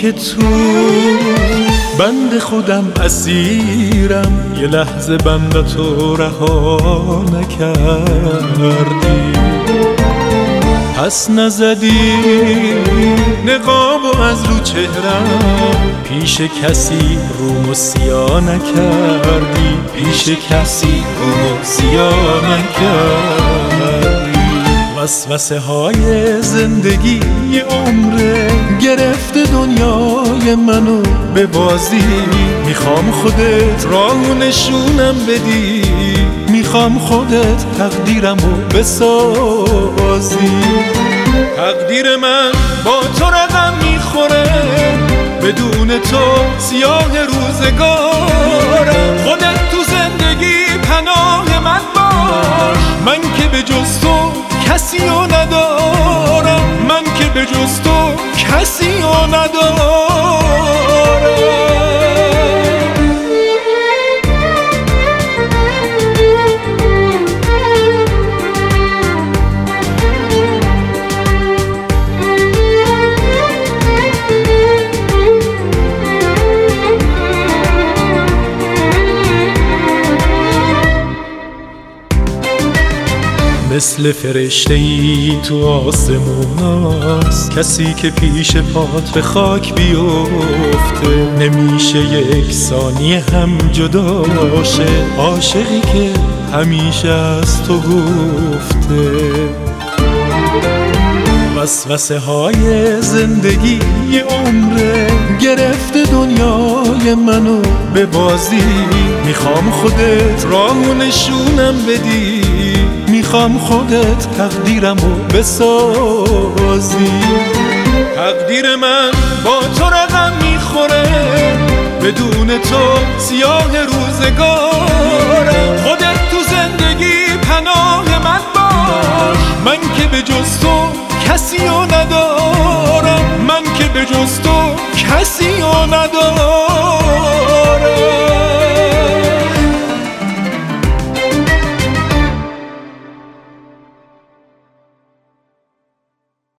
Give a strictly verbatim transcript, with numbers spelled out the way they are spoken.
که تو بند خودم اسیرم، یه لحظه بندتو رها نکردی. پس نزدی نقابو از رو چهرم، پیش کسی رومو سیاه نکردی، پیش کسی رومو سیاه نکردی. وسوسه های زندگی عمره گرفته دنیای منو به بازی، میخوام خودت راهو نشونم بدی، میخوام خودت تقدیرمو بسازی. تقدیر من با تو رقم میخوره، بدون تو سیاه روزگارم. خودت تو زندگی پناه من باش، من که به جز تو کسی رو ندارم، من که به جز تو کسی رو ندارم. مثل فرشته ای تو آسموناست، کسی که پیش پات به خاک بیفته. نمیشه یک ثانیه هم جدا شه، عاشقی که همیشه از تو گفته. وسوسه های زندگی عمره گرفته دنیای منو به بازی، میخوام خودت راهو نشونم بدی، میخوام خودت تقدیرمو بسازی. تقدیر من با تو رقم میخوره، بدون تو سیاه روزگارم. خودت تو زندگی پناه من باش، من که به جز تو کسی رو ندارم، من که به جز تو کسی رو